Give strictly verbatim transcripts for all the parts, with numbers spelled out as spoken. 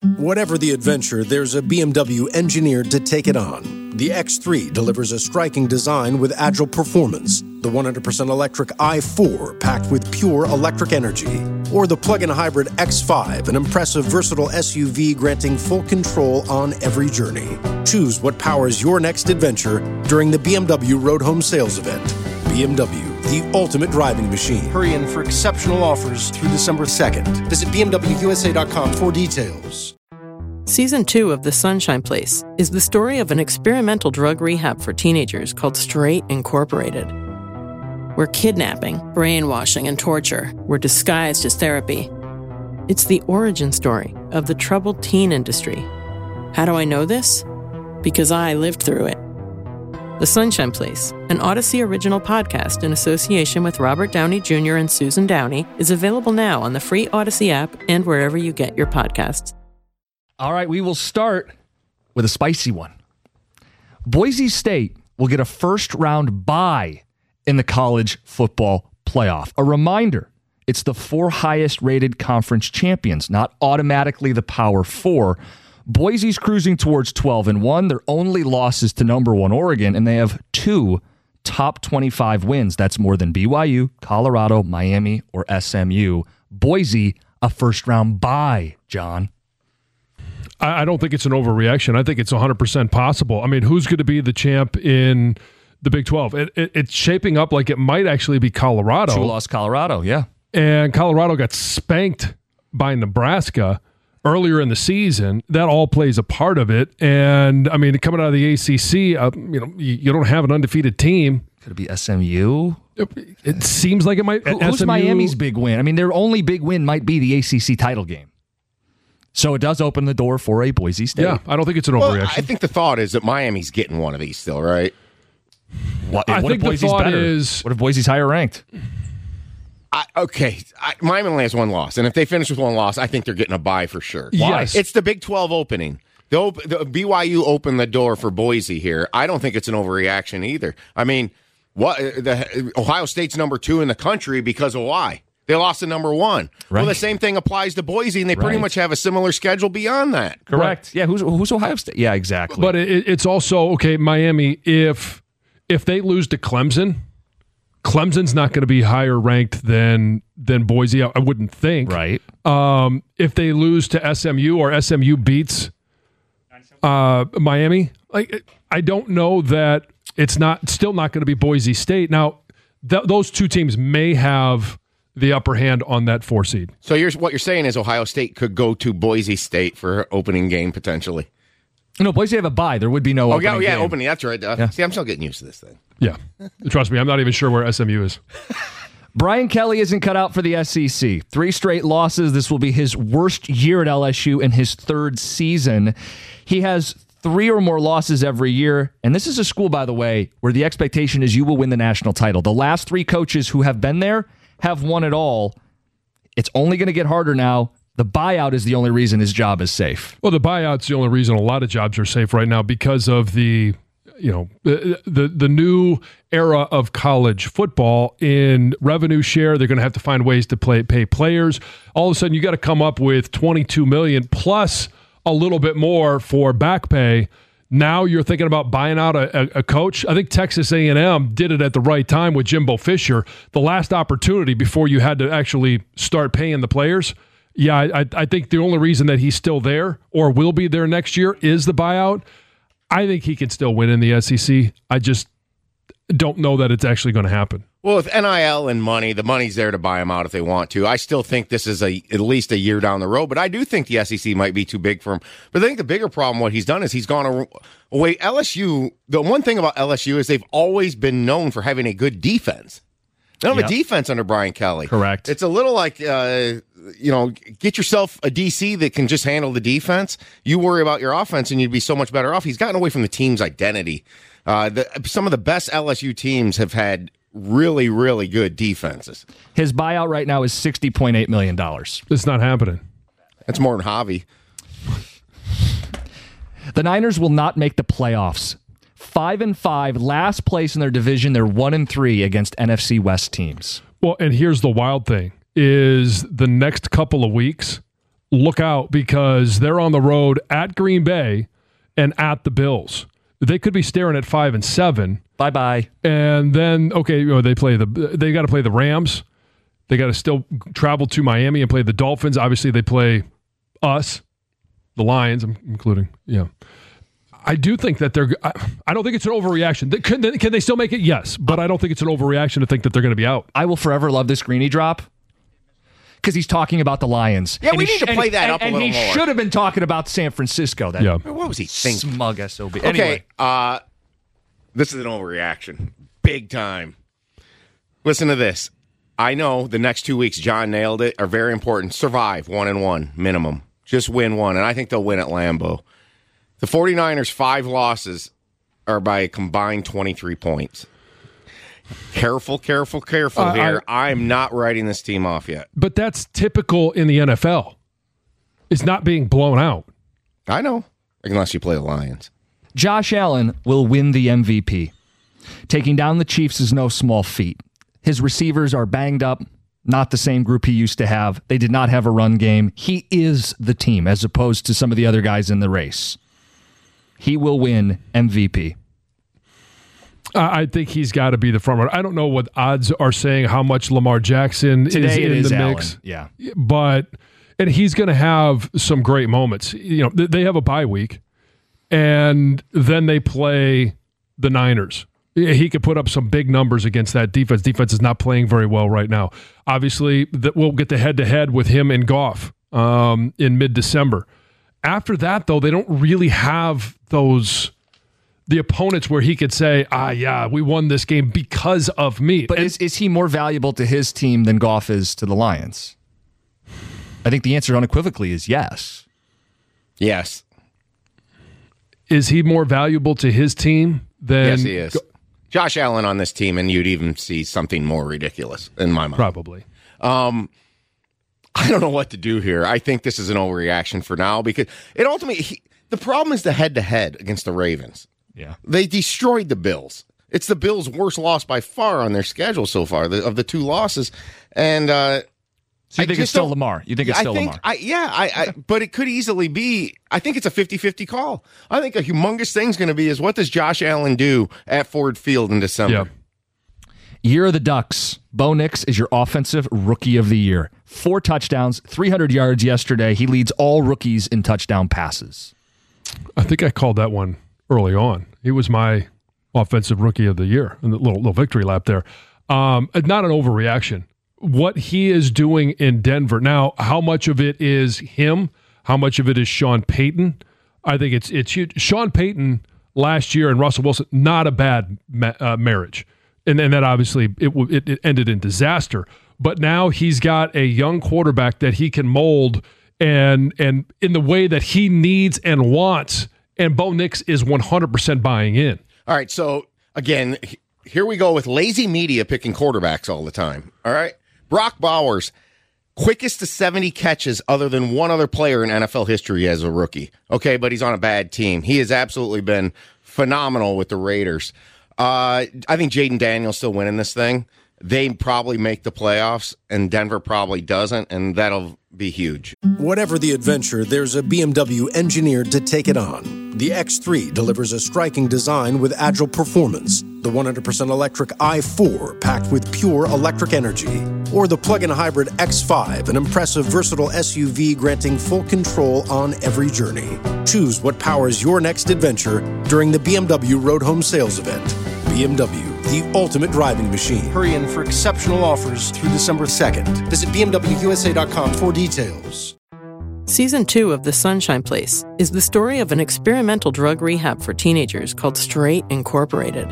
Whatever the adventure, there's a B M W engineered to take it on. The X three delivers a striking design with agile performance. The one hundred percent electric i four packed with pure electric energy. Or the plug-in hybrid X five, an impressive versatile S U V granting full control on every journey. Choose what powers your next adventure during the B M W Road Home Sales Event. B M W, the ultimate driving machine. Hurry in for exceptional offers through December second. Visit B M W U S A dot com for details. Season two of The Sunshine Place is the story of an experimental drug rehab for teenagers called Straight Incorporated, where kidnapping, brainwashing, and torture were disguised as therapy. It's the origin story of the troubled teen industry. How do I know this? Because I lived through it. The Sunshine Place, an Odyssey original podcast in association with Robert Downey Junior and Susan Downey, is available now on the free Odyssey app and wherever you get your podcasts. All right, we will start with a spicy one. Boise State will get a first-round bye in the college football playoff. A reminder, it's the four highest-rated conference champions, not automatically the Power Four. Boise's cruising towards twelve and one. Their only loss is to number one Oregon, and they have two top twenty-five wins. That's more than B Y U, Colorado, Miami, or S M U. Boise, a first-round bye, John. I don't think it's an overreaction. I think it's one hundred percent possible. I mean, who's going to be the champ in the Big twelve? It, it, it's shaping up like it might actually be Colorado. True loss Colorado, yeah. And Colorado got spanked by Nebraska earlier in the season. That all plays a part of it. And, I mean, coming out of the A C C, uh, you know, you, you don't have an undefeated team. Could it be S M U? It, it seems like it might. Who, who's S M U? Miami's big win? I mean, their only big win might be the A C C title game. So it does open the door for a Boise State. Yeah, I don't think it's an well, overreaction. I think the thought is that Miami's getting one of these still, right? What, I what think if Boise's the thought better? is... What if Boise's higher ranked? I, okay, I, Miami only has one loss, and if they finish with one loss, I think they're getting a bye for sure. Why? Yes. It's the Big twelve opening. The, op- the B Y U opened the door for Boise here. I don't think it's an overreaction either. I mean, what the Ohio State's number two in the country because of why? They lost to number one. Right. Well, the same thing applies to Boise, and they pretty Right. much have a similar schedule beyond that. Correct. Right. Yeah, who's who's Ohio State? Yeah, exactly. But it, it's also, okay, Miami, if if they lose to Clemson, Clemson's not going to be higher ranked than than Boise, I wouldn't think. Right. Um, if they lose to S M U or S M U beats uh, Miami, like I don't know that it's not still not going to be Boise State. Now, th- those two teams may have the upper hand on that four seed. So here's what you're saying is Ohio State could go to Boise State for opening game potentially. No, Boise have a bye. There would be no Oh, opening yeah, yeah, game. opening. That's right. Uh, Yeah. See, I'm still getting used to this thing. Yeah. Trust me, I'm not even sure where S M U is. Brian Kelly isn't cut out for the S E C. Three straight losses. This will be his worst year at L S U in his third season. He has three or more losses every year. And this is a school, by the way, where the expectation is you will win the national title. The last three coaches who have been there have won it all. It's only going to get harder now. The buyout is the only reason his job is safe. Well, the buyout's the only reason a lot of jobs are safe right now because of the, you know, the the, the new era of college football in revenue share. They're going to have to find ways to play, pay players. All of a sudden, you got to come up with twenty-two million dollars plus a little bit more for back pay. Now you're thinking about buying out a, a, a coach. I think Texas A and M did it at the right time with Jimbo Fisher. The last opportunity before you had to actually start paying the players. Yeah, I, I think the only reason that he's still there or will be there next year is the buyout. I think he can still win in the S E C. I just don't know that it's actually going to happen. Well, with N I L and money, the money's there to buy them out if they want to. I still think this is a at least a year down the road, but I do think the S E C might be too big for him. But I think the bigger problem, what he's done is he's gone away. L S U, the one thing about L S U is they've always been known for having a good defense. They don't have Yep. a defense under Brian Kelly. Correct. It's a little like, uh, you know, get yourself a D C that can just handle the defense. You worry about your offense, and you'd be so much better off. He's gotten away from the team's identity. Uh, the, some of the best L S U teams have had really, really good defenses. His buyout right now is sixty point eight million dollars. It's not happening. That's more than Javi. The Niners will not make the playoffs. Five and five, last place in their division. They're one and three against N F C West teams. Well, and here's the wild thing, is the next couple of weeks look out, because they're on the road at Green Bay and at the Bills. They could be staring at five and seven. Bye bye. And then, okay, you know, they play the they got to play the Rams. They got to still travel to Miami and play the Dolphins. Obviously, they play us, the Lions, including. Yeah, I do think that they're. I, I don't think it's an overreaction. Can, can they still make it? Yes, but I don't think it's an overreaction to think that they're going to be out. I will forever love this Greeny drop because he's talking about the Lions. Yeah, and we he need to sh- play and, that and, up a and little he more. should have been talking about San Francisco. That Yeah. What was he thinking? smug S O B. Okay, Anyway, uh, this is an overreaction. Big time. Listen to this. I know the next two weeks, John nailed it, are very important. Survive one and one minimum. Just win one, and I think they'll win at Lambeau. The 49ers' five losses are by a combined twenty-three points. Careful, careful, careful Uh, here. I, I'm not writing this team off yet. But that's typical in the N F L. It's not being blown out. I know, unless you play the Lions. Josh Allen will win the M V P. Taking down the Chiefs is no small feat. His receivers are banged up, not the same group he used to have. They did not have a run game. He is the team as opposed to some of the other guys in the race. He will win M V P. Uh, I think he's got to be the front runner. I don't know what odds are saying how much Lamar Jackson Today is it in is the Allen. mix. Yeah. But and he's going to have some great moments. You know, th- they have a bye week, and then they play the Niners. He could put up some big numbers against that defense. Defense is not playing very well right now. Obviously, that we'll get the head-to-head with him and Goff um, in mid-December. After that, though, they don't really have those the opponents where he could say, ah, yeah, we won this game because of me. But And- is, is he more valuable to his team than Goff is to the Lions? I think the answer unequivocally is yes. Yes. Is he more valuable to his team than... Yes, he is. Josh Allen on this team, and you'd even see something more ridiculous in my mind. Probably. Um, I don't know what to do here. I think this is an overreaction for now because it ultimately, he, the problem is the head-to-head against the Ravens. Yeah. They destroyed the Bills. It's the Bills' worst loss by far on their schedule so far, the, of the two losses. And uh, So you I think it's just still don't- Lamar? You think it's I still think, Lamar? I, yeah, I, I, but it could easily be. I think it's a fifty-fifty call. I think a humongous thing's going to be is what does Josh Allen do at Ford Field in December? Yeah. Year of the Ducks. Bo Nix is your offensive rookie of the year. Four touchdowns, three hundred yards yesterday. He leads all rookies in touchdown passes. I think I called that one early on. He was my offensive rookie of the year in the little, little victory lap there. Um, not an overreaction. What he is doing in Denver. Now, how much of it is him? How much of it is Sean Payton? I think it's it's huge. Sean Payton last year and Russell Wilson, not a bad ma- uh, marriage. And then that obviously it, it it ended in disaster. But now he's got a young quarterback that he can mold and and in the way that he needs and wants. And Bo Nix is one hundred percent buying in. All right, so again, h- here we go with lazy media picking quarterbacks all the time. All right, Brock Bowers, quickest to seventy catches other than one other player in N F L history as a rookie. Okay, but he's on a bad team. He has absolutely been phenomenal with the Raiders. Uh, I think Jaden Daniels still winning this thing. They probably make the playoffs, and Denver probably doesn't, and that'll be huge. Whatever the adventure, there's a B M W engineered to take it on. The X three delivers a striking design with agile performance. The one hundred percent electric i four packed with pure electric energy. Or the plug-in hybrid X five, an impressive versatile S U V granting full control on every journey. Choose what powers your next adventure during the B M W Road Home Sales Event. B M W, the ultimate driving machine. Hurry in for exceptional offers through December second. Visit B M W U S A dot com for details. Season two of The Sunshine Place is the story of an experimental drug rehab for teenagers called Straight Incorporated,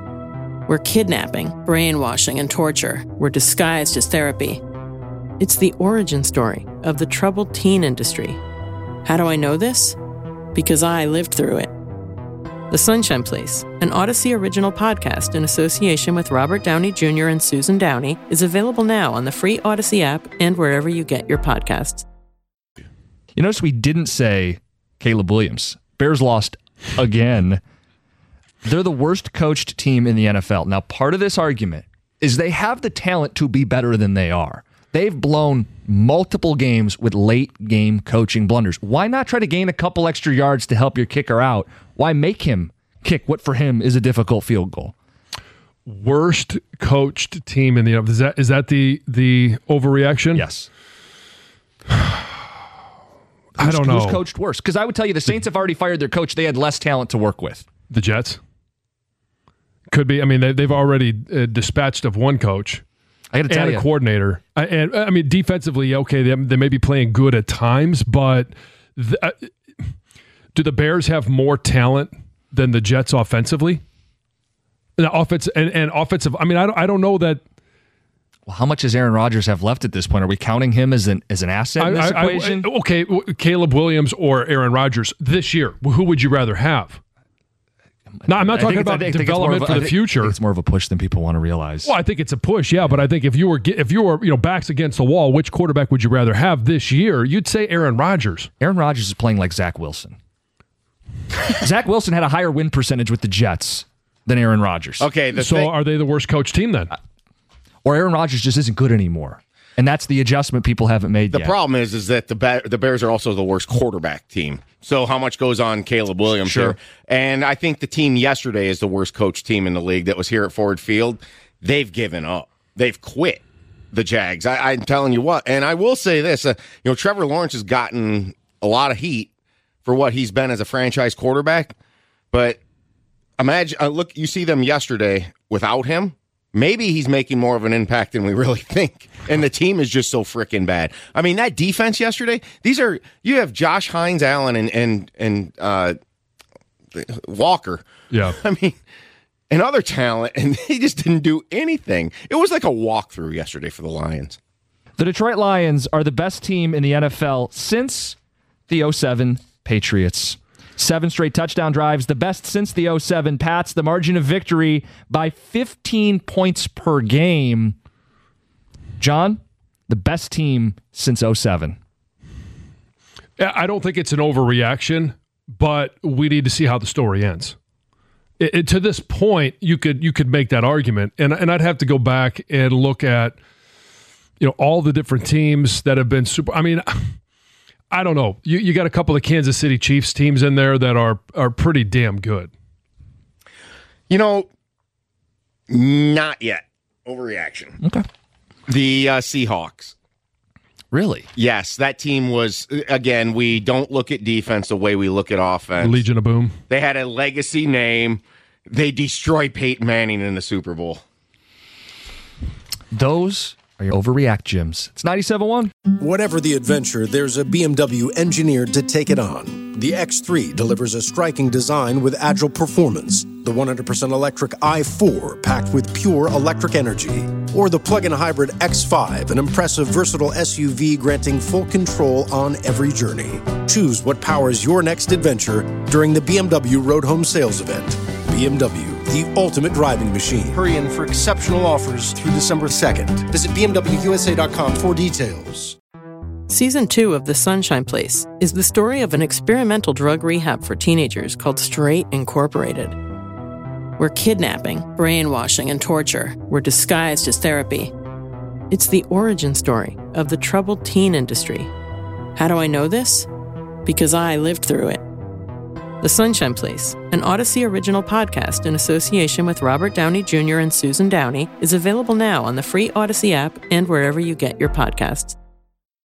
where kidnapping, brainwashing, and torture were disguised as therapy. It's the origin story of the troubled teen industry. How do I know this? Because I lived through it. The Sunshine Place, an Odyssey original podcast in association with Robert Downey Junior and Susan Downey, is available now on the free Odyssey app and wherever you get your podcasts. You notice we didn't say Caleb Williams. Bears lost again. They're the worst coached team in the N F L. Now, part of this argument is they have the talent to be better than they are. They've blown multiple games with late game coaching blunders. Why not try to gain a couple extra yards to help your kicker out? Why make him kick what for him is a difficult field goal? Worst coached team in the is that is that the the overreaction? Yes. I don't know. Who's coached worse? Because I would tell you the Saints have already fired their coach. They had less talent to work with. The Jets? Could be. I mean, they, they've already uh, dispatched of one coach I got to tell and you. a coordinator. I, and I mean, defensively, okay, they, they may be playing good at times, but the, uh, do the Bears have more talent than the Jets offensively? And offense and, and offensive. I mean, I don't, I don't know that. Well, how much does Aaron Rodgers have left at this point? Are we counting him as an as an asset in this I, I, equation? I, okay, Caleb Williams or Aaron Rodgers this year. Who would you rather have? No, I'm not talking about development a, for the think, future. I think it's more of a push than people want to realize. Well, I think it's a push, yeah, but I think if you were if you were you know backs against the wall, which quarterback would you rather have this year? You'd say Aaron Rodgers. Aaron Rodgers is playing like Zach Wilson. Zach Wilson had a higher win percentage with the Jets than Aaron Rodgers. Okay, the so thing- are they the worst coach team then? Or Aaron Rodgers just isn't good anymore. And that's the adjustment people haven't made The yet. problem is, is that the ba- the Bears are also the worst quarterback team. So how much goes on Caleb Williams Sure. here? And I think the team yesterday is the worst coach team in the league that was here at Ford Field. They've given up. They've quit. The Jags. I, I'm telling you what. And I will say this: uh, you know, Trevor Lawrence has gotten a lot of heat for what he's been as a franchise quarterback. But imagine, uh, look, you see them yesterday without him. Maybe he's making more of an impact than we really think. And the team is just so freaking bad. I mean, that defense yesterday, these are, you have Josh Hines, Allen, and, and, and uh, Walker. Yeah. I mean, and other talent, and they just didn't do anything. It was like a walkthrough yesterday for the Lions. The Detroit Lions are the best team in the N F L since the oh seven Patriots. Seven straight touchdown drives, the best since the oh seven Pats. The margin of victory by fifteen points per game. John, the best team since oh seven. I don't think it's an overreaction, but we need to see how the story ends. It, it, to this point, you could you could make that argument, and and I'd have to go back and look at you know all the different teams that have been super. I mean. I don't know. You you got a couple of Kansas City Chiefs teams in there that are are pretty damn good. You know, not yet. Overreaction. Okay. The uh, Seahawks. Really? Yes, that team was, again, we don't look at defense the way we look at offense. Legion of Boom. They had a legacy name. They destroyed Peyton Manning in the Super Bowl. Those are your overreact gyms. It's ninety-seven point one. Whatever the adventure, there's a B M W engineered to take it on. The X three delivers a striking design with agile performance. The one hundred percent electric i four packed with pure electric energy. Or the plug-in hybrid X five, an impressive versatile S U V granting full control on every journey. Choose what powers your next adventure during the B M W Road Home Sales Event. B M W, the ultimate driving machine. Hurry in for exceptional offers through December second. Visit B M W U S A dot com for details. Season two of The Sunshine Place is the story of an experimental drug rehab for teenagers called Straight Incorporated, where kidnapping, brainwashing, and torture were disguised as therapy. It's the origin story of the troubled teen industry. How do I know this? Because I lived through it. The Sunshine Place, an Odyssey original podcast in association with Robert Downey Junior and Susan Downey, is available now on the free Odyssey app and wherever you get your podcasts.